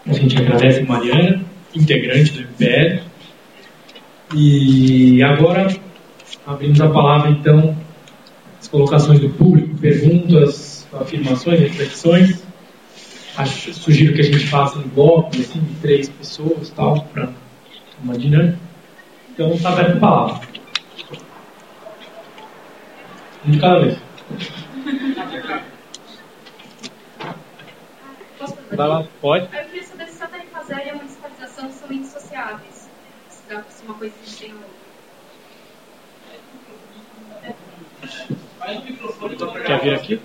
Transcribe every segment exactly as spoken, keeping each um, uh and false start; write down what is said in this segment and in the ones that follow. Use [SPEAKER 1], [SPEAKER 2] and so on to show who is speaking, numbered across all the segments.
[SPEAKER 1] A gente agradece a Mariana, integrante do M P L. E agora abrimos a palavra, então, as colocações do público, perguntas, afirmações, reflexões. Acho, sugiro que a gente faça um bloco assim, de três pessoas, tal, para uma dinâmica. Então, está aberto a palavra. Um de cada vez. Vai lá, pode.
[SPEAKER 2] Eu queria saber se a tarifa zero e a municipalização são indissociáveis. Se dá por uma coisa que tem outra.
[SPEAKER 1] Quer vir aqui?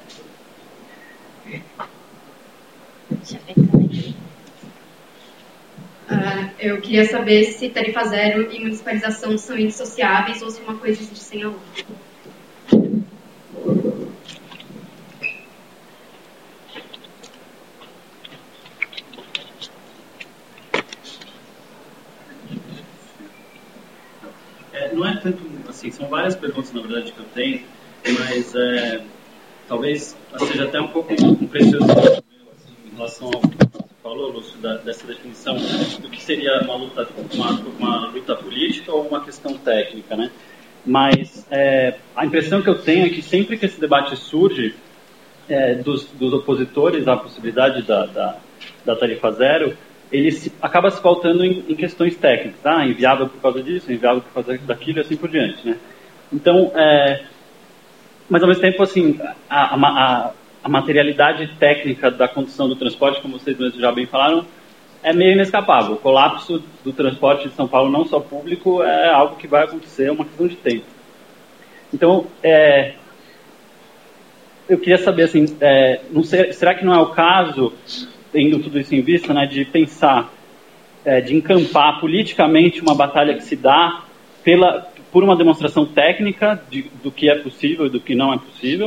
[SPEAKER 2] Uh, eu queria saber se tarifa zero e municipalização são indissociáveis ou se uma coisa existe sem a outra.
[SPEAKER 3] É, não é tanto assim, são várias perguntas na verdade que eu tenho, mas é, talvez seja até um pouco um precioso assim, em relação ao que você falou, Lúcio, da, dessa definição do que seria uma luta, uma, uma luta política ou uma questão técnica, né? Mas é, a impressão que eu tenho é que sempre que esse debate surge é, dos, dos opositores à possibilidade da, da, da tarifa zero, ele se, acaba se pautando em, em questões técnicas, ah, inviável por causa disso, inviável por causa daquilo e assim por diante, né? Então, é, mas ao mesmo tempo, assim, a, a, a materialidade técnica da condução do transporte, como vocês mesmos já bem falaram, é meio inescapável. O colapso do transporte de São Paulo, não só público, é algo que vai acontecer, é uma questão de tempo. Então, é, eu queria saber, assim, é, não sei, será que não é o caso, tendo tudo isso em vista, né, de pensar, é, de encampar politicamente uma batalha que se dá pela, por uma demonstração técnica de, do que é possível e do que não é possível.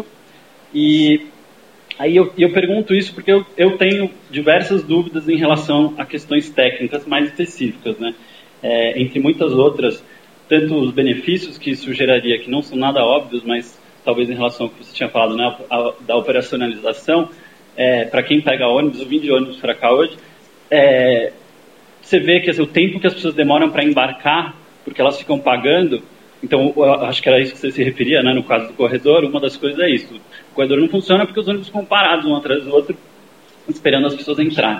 [SPEAKER 3] E aí eu, eu pergunto isso porque eu, eu tenho diversas dúvidas em relação a questões técnicas mais específicas, né? É, entre muitas outras, tanto os benefícios que isso geraria, que não são nada óbvios, mas talvez em relação ao que você tinha falado, né, a, a, da operacionalização. É, para quem pega ônibus, eu vim de ônibus para cá hoje, é, você vê que assim, o tempo que as pessoas demoram para embarcar, porque elas ficam pagando, então eu acho que era isso que você se referia, né, no caso do corredor, uma das coisas é isso, o corredor não funciona porque os ônibus ficam parados um atrás do outro, esperando as pessoas entrarem.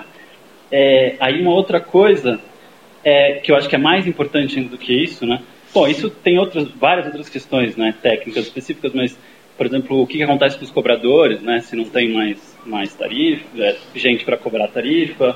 [SPEAKER 3] É, aí uma outra coisa, é, que eu acho que é mais importante ainda do que isso, né, bom, isso tem outras, várias outras questões, né, técnicas específicas, mas por exemplo, o que, que acontece com os cobradores, né? Se não tem mais, mais tarifa, é, gente para cobrar tarifa,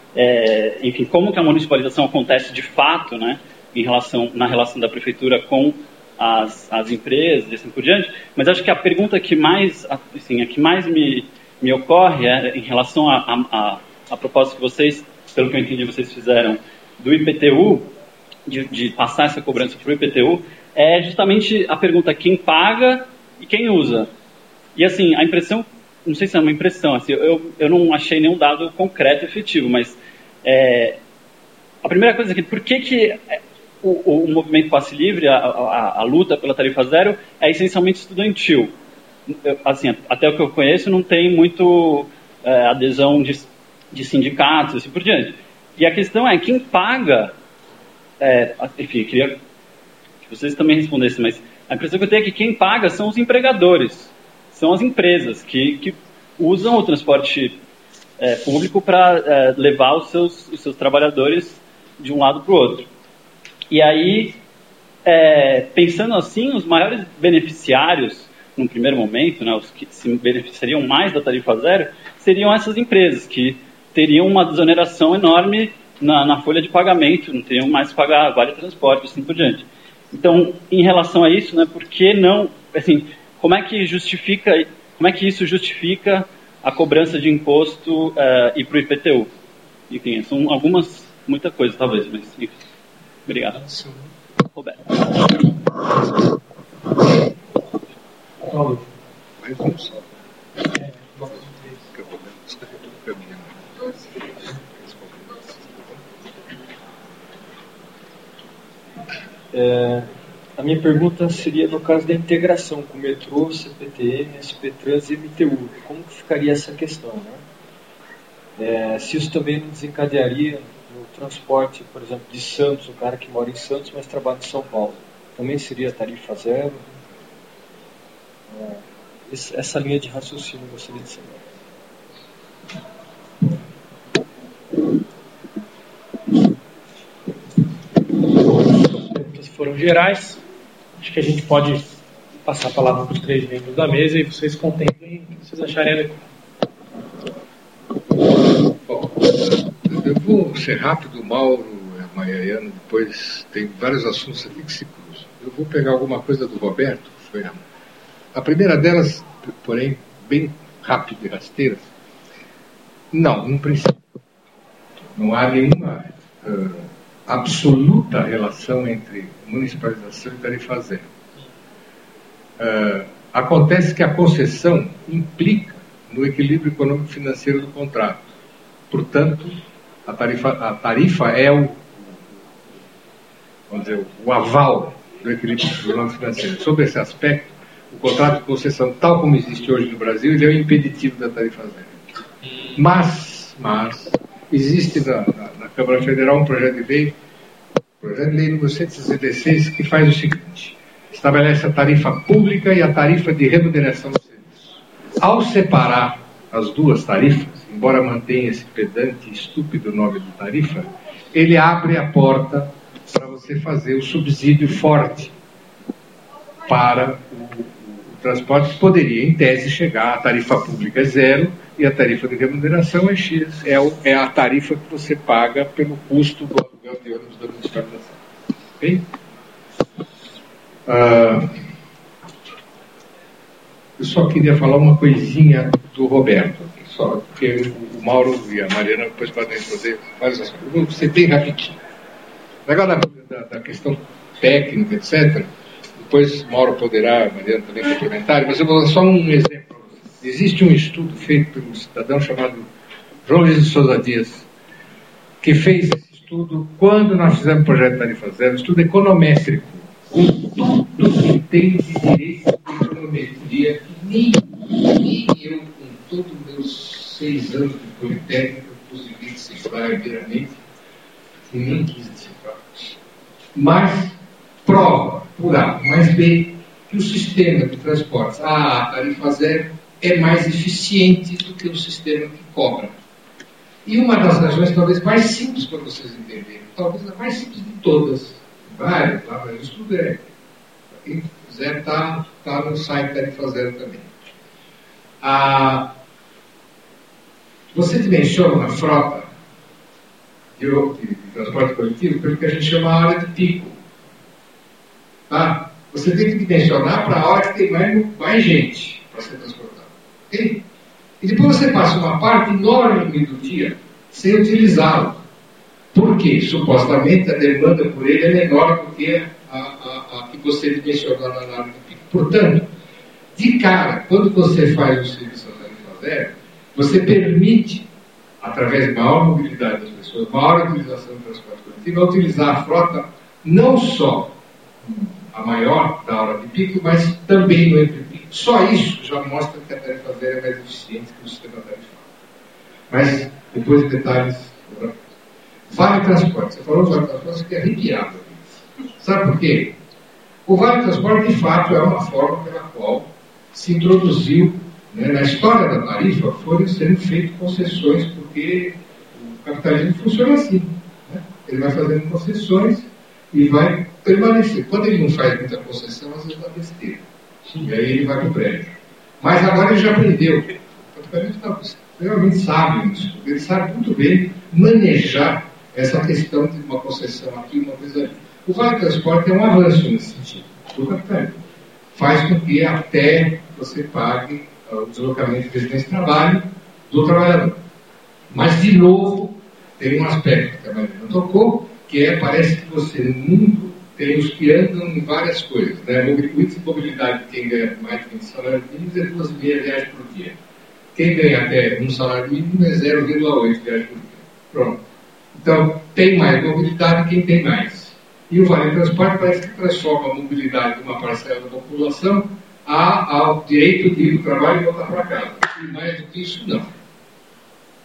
[SPEAKER 3] é, enfim, como que a municipalização acontece de fato, né? Em relação, na relação da prefeitura com as, as empresas e assim por diante. Mas acho que a pergunta que mais, assim, a que mais me, me ocorre é em relação a, a, a, a proposta que vocês, pelo que eu entendi, vocês fizeram do I P T U, de, de passar essa cobrança para o I P T U, é justamente a pergunta quem paga e quem usa. E assim, a impressão, não sei se é uma impressão, assim, eu, eu não achei nenhum dado concreto e efetivo, mas é, a primeira coisa é que por que, que o, o movimento Passe Livre, a, a, a luta pela tarifa zero, é essencialmente estudantil? Eu, assim, até o que eu conheço não tem muito é, adesão de, de sindicatos e assim por diante. E a questão é, quem paga, é, enfim, eu queria que vocês também respondessem, mas a impressão que eu tenho é que quem paga são os empregadores, são as empresas que, que usam o transporte é, público para é, levar os seus, os seus trabalhadores de um lado para o outro. E aí, é, pensando assim, os maiores beneficiários, num primeiro momento, né, os que se beneficiariam mais da tarifa zero, seriam essas empresas, que teriam uma desoneração enorme na, na folha de pagamento, não teriam mais que pagar vale transporte, assim por diante. Então, em relação a isso, né, por que não, assim, como é que justifica, como é que isso justifica a cobrança de imposto uh, e para o I P T U? Enfim, são algumas, muita coisa talvez, mas enfim. Obrigado. Roberto.
[SPEAKER 1] Paulo.
[SPEAKER 4] Mais um só.
[SPEAKER 1] É,
[SPEAKER 4] É, a minha pergunta seria no caso da integração com o metrô, C P T M, S P Trans e M T U. Como que ficaria essa questão, né? é, se isso também não desencadearia no transporte, por exemplo, de Santos, o cara que mora em Santos, mas trabalha em São Paulo. Também seria tarifa zero? É, essa linha de raciocínio eu gostaria de saber.
[SPEAKER 1] As perguntas foram gerais. Acho que a gente pode passar a palavra para os três membros da mesa e vocês contemplem o que vocês acharem adequado.
[SPEAKER 5] Bom, eu vou ser rápido, Mauro, Maiaiana, depois tem vários assuntos aqui que se cruzam. Eu vou pegar alguma coisa do Roberto, que foi a, a primeira delas, porém, bem rápida e rasteira. Não, no princípio, não há nenhuma uh, absoluta relação entre municipalização e tarifa zero. Uh, acontece que a concessão implica no equilíbrio econômico-financeiro do contrato. Portanto, a tarifa, a tarifa é o, vamos dizer, o aval do equilíbrio econômico-financeiro. Sobre esse aspecto, o contrato de concessão, tal como existe hoje no Brasil, ele é o impeditivo da tarifa zero. Mas, mas existe na, na, na Câmara Federal um projeto de lei, projeto de lei número cento e sessenta e seis, que faz o seguinte: estabelece a tarifa pública e a tarifa de remuneração do serviço. Ao separar as duas tarifas, embora mantenha esse pedante e estúpido nome de tarifa, ele abre a porta para você fazer o subsídio forte para o, o transporte, que poderia, em tese, chegar. A tarifa pública é zero e a tarifa de remuneração é X. É, o, é a tarifa que você paga pelo custo do aluguel de ônibus da municipalização. Ok? Uh, eu só queria falar uma coisinha do Roberto, só, porque o Mauro e a Mariana depois podem responder várias coisas. Eu vou ser bem rapidinho. O negócio da, da, da questão técnica, etcétera, depois o Mauro poderá, a Mariana também complementar, mas eu vou dar só um exemplo. Existe um estudo feito por um cidadão chamado João Luiz de Souza Dias, que fez esse estudo quando nós fizemos o projeto Tarifa Zero, um estudo econométrico, com tudo que tem de direito de econometria, que nem, nem eu, com todos os meus seis anos de Politécnica, consegui decifrar inteiramente, e nem quis decifrar. Mas prova, por A, mais B, que o sistema de transportes, a tarifa zero, é mais eficiente do que o sistema que cobra. E uma das razões talvez mais simples para vocês entenderem, talvez a mais simples de todas, várias, tá? Mas o estudo é, quem quiser está tá no site Tarifa Zero também. Ah, você dimensiona uma frota de, de, de transporte coletivo pelo que a gente chama a hora de pico. Tá? Você tem que dimensionar para a hora que tem mais, mais gente para ser transportada. Okay? E depois você passa uma parte enorme do dia sem utilizá-lo. Por quê? Supostamente a demanda por ele é menor do que a, a, a que você dimensionou na hora de pico. Portanto, de cara, quando você faz o serviço a tarifa zero, você permite, através de maior mobilidade das pessoas, maior utilização do transporte coletivo, a utilizar a frota não só a maior da hora de pico, mas também no entre-pico. Só isso já mostra que a tarifa zero é mais eficiente que o sistema tarifário. Mas, depois de detalhes, Vale Transporte. Você falou do Vale Transporte, você fica arrepiado. Sabe por quê? O Vale Transporte, de fato, é uma forma pela qual se introduziu, né, na história da tarifa, foram sendo feitas concessões, porque o capitalismo funciona assim. Né? Ele vai fazendo concessões e vai permanecer. Quando ele não faz muita concessão, às vezes dá besteira. E aí ele vai para o prédio. Mas agora ele já aprendeu. O capitalismo está extremamente sábio nisso. Ele sabe muito bem manejar essa questão de uma concessão aqui, uma coisa ali. O Vale Transporte é um avanço nesse sentido, do capitalismo. Faz com que até você pague o deslocamento de residência de trabalho do trabalhador. Mas, de novo, tem um aspecto que a Mariana tocou, que é, parece que você, no mundo, tem os que andam em várias coisas. Né? O índice de mobilidade de quem ganha mais de vinte salários mínimos é duas vírgula cinco viagens por dia. Quem ganha até um salário mínimo é zero vírgula oito viagens por dia. Pronto. Então, tem mais mobilidade quem tem mais. E o Vale Transporte parece que transforma a mobilidade de uma parcela da população a, ao direito de ir para o trabalho e voltar para casa. E mais do que isso, não.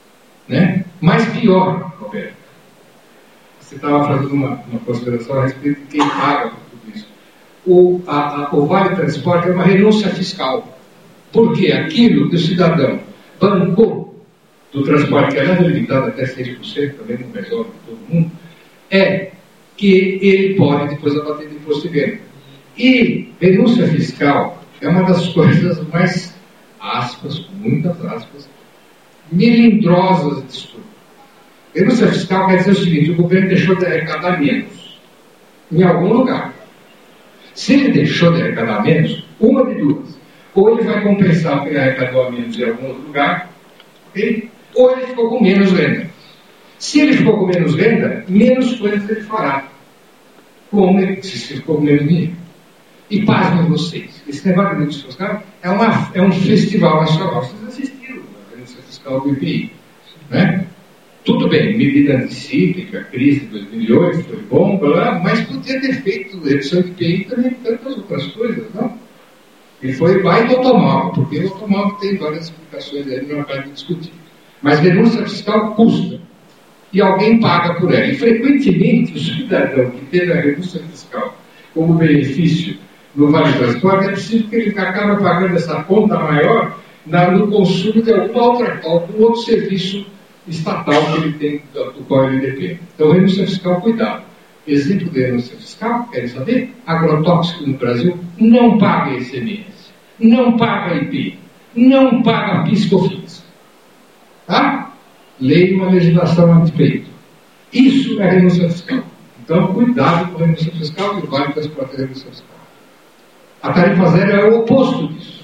[SPEAKER 5] Né? Mas pior, Roberto, você estava fazendo uma, uma consideração a respeito de quem paga por tudo isso. O, a, a, o Vale Transporte é uma renúncia fiscal. Porque aquilo que o cidadão bancou do transporte, que é limitado até seis por cento, também não resolve todo mundo, é que ele pode depois abater de imposto de renda. E renúncia fiscal é uma das coisas mais, aspas, muitas aspas, melindrosas disso tudo. Renúncia fiscal quer dizer o seguinte: o governo deixou de arrecadar menos em algum lugar. Se ele deixou de arrecadar menos, uma de duas: ou ele vai compensar o que ele arrecadou a menos em algum outro lugar, okay? Ou ele ficou com menos renda. Se ele ficou com menos renda, menos coisas ele fará. Como ele, se ele ficou com menos dinheiro. E pasmem vocês, esse negócio de renúncia fiscal é, uma, é um festival nacional. Vocês assistiram a renúncia fiscal do I P I, né? Tudo bem, medida anticíclica, crise de dois mil e oito foi bom, blá, mas podia ter feito redução de I P I também tantas outras coisas, não? E foi mais do automóvel, porque o automóvel tem várias explicações aí, não vai discutir. Mas renúncia fiscal custa. E alguém paga por ela. E frequentemente o cidadão que teve a renúncia fiscal como benefício no Vale Transporte, é preciso que ele acabe pagando essa conta maior na, no consumo de algum outro, algum outro serviço estatal que ele tem, do qual ele depende. Então, renúncia fiscal, cuidado. Exemplo de renúncia fiscal, querem saber? Agrotóxico no Brasil não paga I C M S, não paga I P I, não paga PIS/COFINS. Tá? Lei uma legislação anti-peito. Isso é renúncia fiscal. Então, cuidado com a renúncia fiscal, que o Vale Transporte é renúncia fiscal. A tarifa zero é o oposto disso.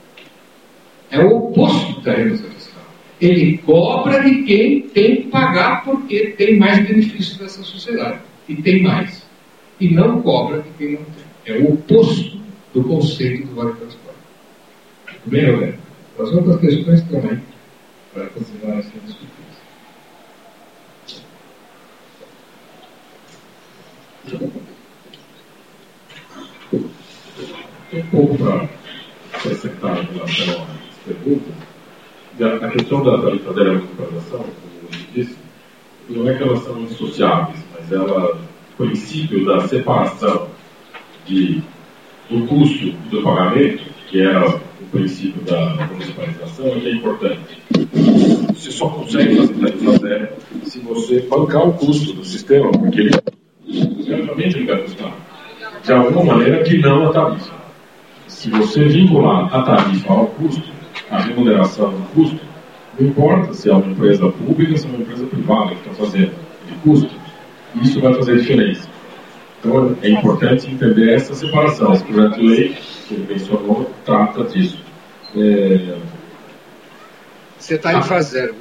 [SPEAKER 5] É o oposto da renúncia fiscal. Ele cobra de quem tem que pagar porque tem mais benefícios dessa sociedade. E tem mais. E não cobra de quem não tem. É o oposto do conceito do Vale Transporte. Tudo bem, Roberto? As outras questões estão aí para continuar sendo discutidas.
[SPEAKER 6] Um pouco para acrescentar em relação às perguntas, a questão da tarifa zero de recuperação, como você disse, não é que elas são indissociáveis, mas ela, o princípio da separação de, do custo e do pagamento, que era o princípio da municipalização, é que é importante. Você só consegue fazer tarifa zero se você bancar o custo do sistema, porque ele, certamente ele vai custar de alguma maneira que não a tarifa. Se você vincular a tarifa ao custo, a remuneração do custo, não importa se é uma empresa pública, se é uma empresa privada que está fazendo de custo, isso vai fazer diferença. Então é importante entender essa separação. Esse projeto de lei que ele mencionou trata disso. É...
[SPEAKER 5] Você está em fase zero.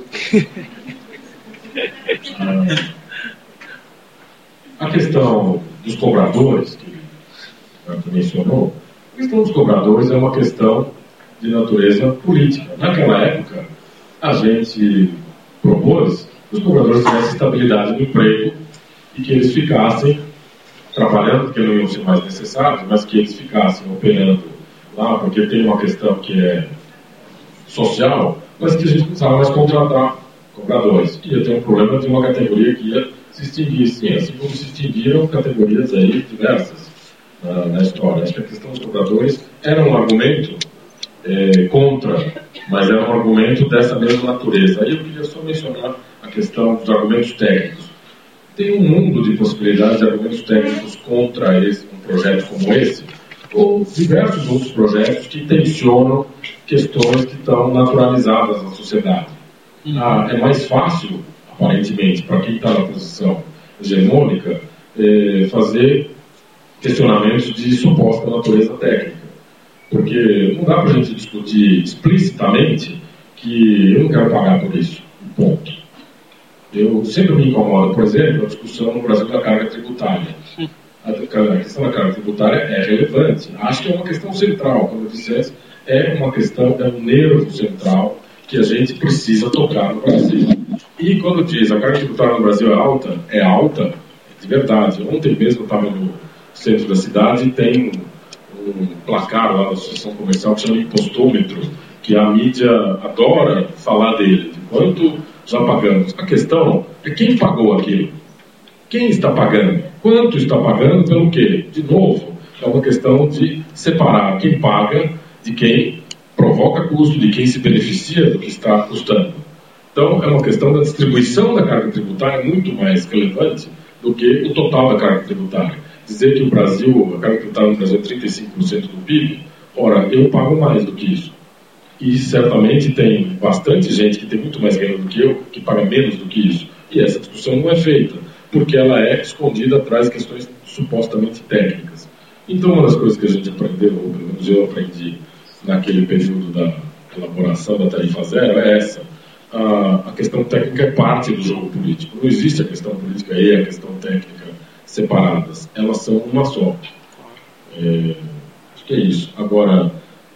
[SPEAKER 6] A questão dos cobradores, que você mencionou, a questão dos cobradores é uma questão de natureza política. Naquela época, a gente propôs que os cobradores tivessem estabilidade no emprego e que eles ficassem trabalhando, porque não iam ser mais necessários, mas que eles ficassem operando lá, porque tem uma questão que é social, mas que a gente precisava mais contratar cobradores. Que ia ter um problema de uma categoria que ia se extinguir, sim, assim como se extinguiram categorias aí diversas na, na história. Acho que a questão dos cobradores era um argumento é, contra, mas era um argumento dessa mesma natureza. Aí eu queria só mencionar a questão dos argumentos técnicos. Tem um mundo de possibilidades de argumentos técnicos contra esse, um projeto como esse, ou diversos outros projetos que tensionam questões que estão naturalizadas na sociedade. Ah, é mais fácil, aparentemente, para quem está na posição hegemônica, é, fazer questionamentos de suposta natureza técnica. Porque não dá para a gente discutir explicitamente que eu não quero pagar por isso. Ponto. Eu sempre me incomodo, por exemplo, a discussão no Brasil da carga tributária. A questão da carga tributária é relevante. Acho que é uma questão central. Como eu disse antes, é uma questão, é um nervo central que a gente precisa tocar no Brasil. E quando diz a carga tributária no Brasil é alta, é alta de verdade. Ontem mesmo eu estava no centro da cidade e tem um, um placar lá da Associação Comercial que chama impostômetro, que a mídia adora falar dele, de quanto já pagamos. A questão é quem pagou aquilo. Quem está pagando? Quanto está pagando pelo quê? De novo, é uma questão de separar quem paga de quem provoca custo, de quem se beneficia do que está custando. Então, é uma questão da distribuição da carga tributária muito mais relevante do que o total da carga tributária. Dizer que o Brasil, a carga tributária no Brasil é trinta e cinco por cento do P I B, ora, eu pago mais do que isso. E certamente tem bastante gente que tem muito mais renda do que eu, que paga menos do que isso. E essa discussão não é feita, porque ela é escondida atrás de questões supostamente técnicas. Então, uma das coisas que a gente aprendeu, ou pelo menos eu aprendi naquele período da elaboração da tarifa zero, é essa. A, a questão técnica é parte do jogo político. Não existe a questão política e a questão técnica separadas. Elas são uma só. É, acho que é isso. Agora,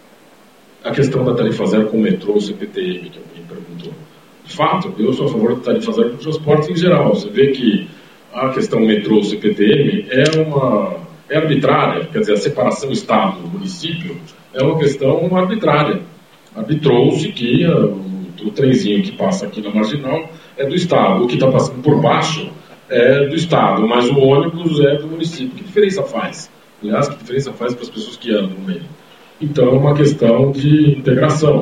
[SPEAKER 6] a questão da tarifa zero com o metrô, o C P T M, que alguém perguntou. De fato, eu sou a favor da tarifa zero com o transporte em geral. Você vê que a questão metrô, C P T M, é uma é arbitrária. Quer dizer, a separação Estado-município é uma questão arbitrária. Arbitrou-se que a, o, o trenzinho que passa aqui na Marginal é do Estado. O que está passando por baixo é do Estado, mas o ônibus é do município. Que diferença faz? Aliás, que diferença faz para as pessoas que andam no meio? Então, é uma questão de integração,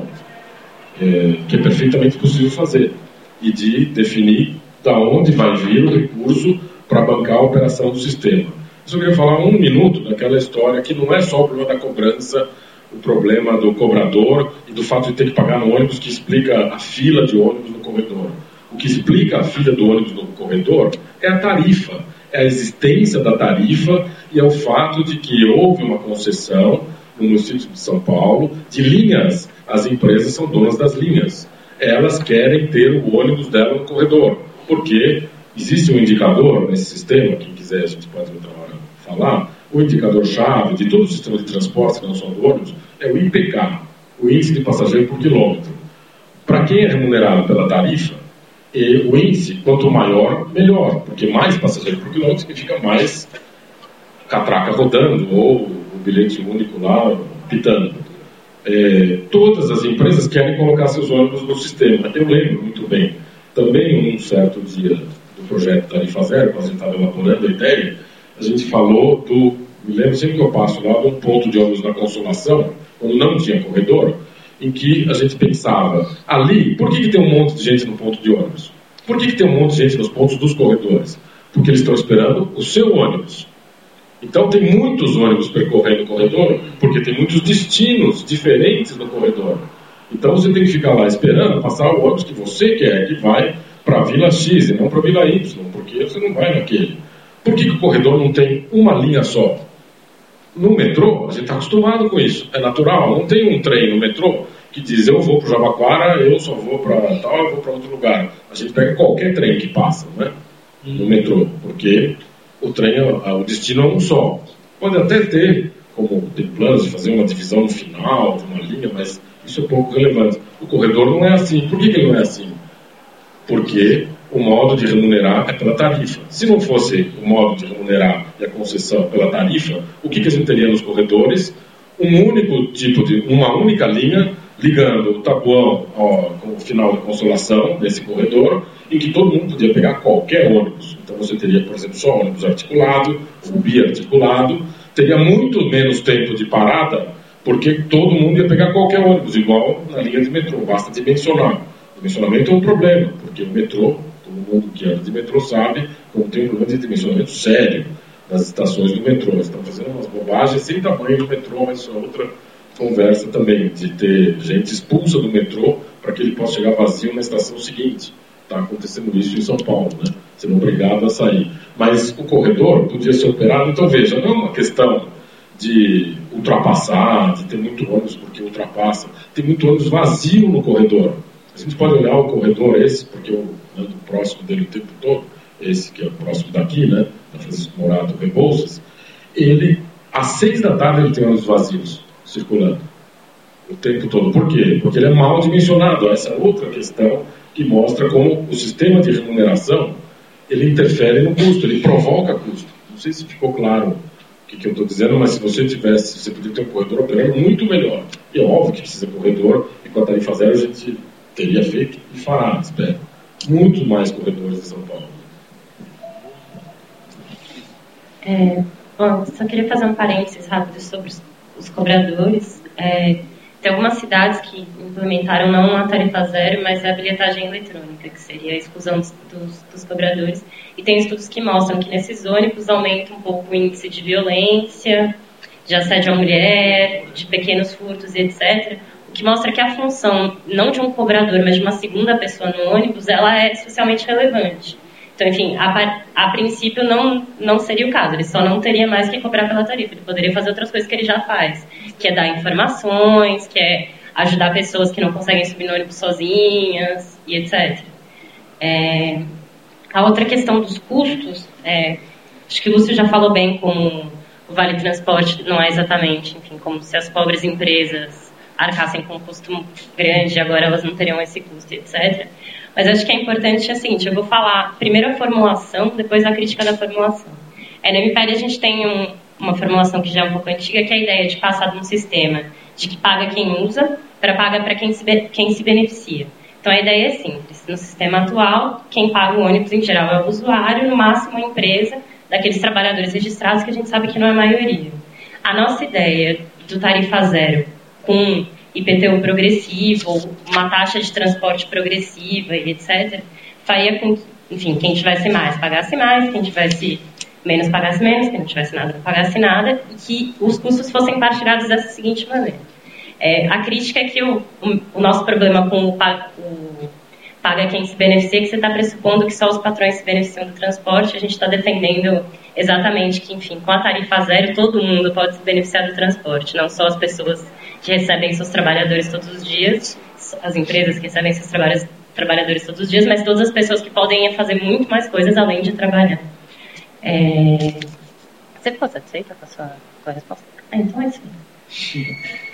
[SPEAKER 6] é, que é perfeitamente possível fazer, e de definir da onde vai vir o recurso para bancar a operação do sistema. Eu só queria falar um minuto daquela história que não é só o problema da cobrança, o problema do cobrador e do fato de ter que pagar no ônibus, que explica a fila de ônibus no corredor. O que explica a fila do ônibus no corredor é a tarifa, é a existência da tarifa e é o fato de que houve uma concessão no município de São Paulo de linhas. As empresas são donas das linhas. Elas querem ter o ônibus dela no corredor, porque existe um indicador nesse sistema, quem quiser a gente pode outra hora falar, o indicador-chave de todo o sistema de transporte, não só do ônibus, é o I P K, o índice de passageiro por quilômetro. Para quem é remunerado pela tarifa, e o índice, quanto maior, melhor, porque mais passageiro por quilômetro significa mais catraca rodando, ou o bilhete único lá pitando. É, todas as empresas querem colocar seus ônibus no sistema. Eu lembro muito bem, também num certo dia do projeto Tarifa Zero, quando a gente estava elaborando a ideia, a gente falou do, me lembro sempre que eu passo lá, de um ponto de ônibus na Consolação, quando não tinha corredor, em que a gente pensava, ali, por que, que tem um monte de gente no ponto de ônibus? Por que, que tem um monte de gente nos pontos dos corredores? Porque eles estão esperando o seu ônibus. Então tem muitos ônibus percorrendo o corredor, porque tem muitos destinos diferentes no corredor. Então você tem que ficar lá esperando passar o ônibus que você quer, que vai para a Vila X e não para a Vila Y, porque você não vai naquele. Por que, que o corredor não tem uma linha só? No metrô, a gente está acostumado com isso, é natural. Não tem um trem no metrô que diz, eu vou para o Jabaquara, eu só vou para tal, eu vou para outro lugar. A gente pega qualquer trem que passa, né? No metrô, porque o trem, o destino é um só. Pode até ter, como tem planos de fazer uma divisão no final, de uma linha, mas isso é pouco relevante. O corredor não é assim. Por que, que ele não é assim? Porque o modo de remunerar é pela tarifa. Se não fosse o modo de remunerar e a concessão pela tarifa, o que, que a gente teria nos corredores? Um único tipo de, uma única linha ligando o Tabuão ó, com o final da Consolação, nesse corredor, em que todo mundo podia pegar qualquer ônibus. Então você teria, por exemplo, só ônibus articulado, ou biarticulado, teria muito menos tempo de parada, porque todo mundo ia pegar qualquer ônibus, igual na linha de metrô, basta dimensionar. Dimensionamento é um problema, porque o metrô, todo mundo que anda de metrô sabe, como tem um problema de dimensionamento sério nas estações do metrô. Eles estão fazendo umas bobagens sem tamanho do metrô, mas isso é outra conversa também, de ter gente expulsa do metrô para que ele possa chegar vazio na estação seguinte. Está acontecendo isso em São Paulo, né? Sendo obrigado a sair. Mas o corredor podia ser operado, então veja, não é uma questão de ultrapassar, de ter muito ônibus porque ultrapassa. Tem muito ônibus vazio no corredor. A gente pode olhar o corredor esse, porque eu ando próximo dele o tempo todo, esse que é o próximo daqui, né? Da Francisco Morato Rebouças. Ele, às seis da tarde, ele tem ônibus vazios circulando o tempo todo. Por quê? Porque ele é mal dimensionado. Essa é outra questão que mostra como o sistema de remuneração ele interfere no custo, ele provoca custo. Não sei se ficou claro o que, que eu estou dizendo, mas se você tivesse, você podia ter um corredor operando muito melhor. E é óbvio que precisa de corredor, e com a tarifa zero a gente teria feito e fará, espero. muitos mais corredores de São Paulo.
[SPEAKER 7] É, bom, só queria fazer um parênteses rápido sobre os, os cobradores. É, tem algumas cidades que implementaram não a tarifa zero, mas a bilhetagem eletrônica, que seria a exclusão dos, dos, dos cobradores. E tem estudos que mostram que nesses ônibus aumenta um pouco o índice de violência, de assédio à mulher, de pequenos furtos e etcétera. O que mostra que a função, não de um cobrador, mas de uma segunda pessoa no ônibus, ela é socialmente relevante. Então, enfim, a, a princípio não, não seria o caso, ele só não teria mais que cobrar pela tarifa, ele poderia fazer outras coisas que ele já faz, que é dar informações, que é ajudar pessoas que não conseguem subir no ônibus sozinhas, e etcétera. É, a outra questão dos custos, é, acho que o Lúcio já falou bem como o Vale Transporte não é exatamente, enfim, como se as pobres empresas arcassem com um custo grande, agora elas não teriam esse custo, etcétera. Mas acho que é importante, é o seguinte, eu vou falar primeiro a formulação, depois a crítica da formulação. É, no M P L a gente tem um, uma formulação que já é um pouco antiga, que é a ideia de passar de um sistema de que paga quem usa para paga para quem se, quem se beneficia. Então a ideia é simples, no sistema atual, quem paga o ônibus em geral é o usuário, no máximo a empresa, daqueles trabalhadores registrados que a gente sabe que não é a maioria. A nossa ideia do tarifa zero com I P T U progressivo, uma taxa de transporte progressiva e etcétera, faria com que, enfim, quem tivesse mais pagasse mais, quem tivesse menos pagasse menos, quem não tivesse nada não pagasse nada, e que os custos fossem partilhados dessa seguinte maneira. É, a crítica é que o, o, o nosso problema com o, o paga quem se beneficia é que você está pressupondo que só os patrões se beneficiam do transporte, a gente está defendendo exatamente que, enfim, com a tarifa zero todo mundo pode se beneficiar do transporte, não só as pessoas que recebem seus trabalhadores todos os dias, as empresas que recebem seus trabalhadores todos os dias, mas todas as pessoas que podem fazer muito mais coisas além de trabalhar. É... Você ficou satisfeita com a sua, com a resposta? Ah, então é isso.